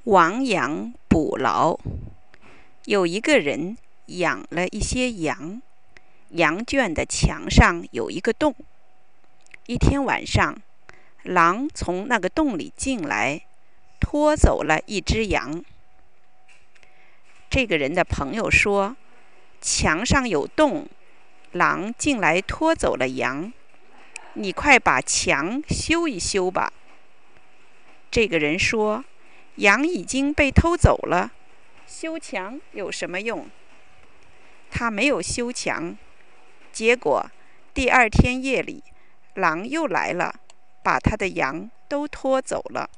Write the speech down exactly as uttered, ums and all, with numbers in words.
亡羊补牢。有一个人养了一些羊，羊圈的墙上有一个洞。一天晚上，狼从那个洞里进来，拖走了一只羊。这个人的朋友说，墙上有洞，狼进来拖走了羊，你快把墙修一修吧。这个人说，羊已经被偷走了，修墙有什么用？他没有修墙，结果第二天夜里，狼又来了，把他的羊都拖走了。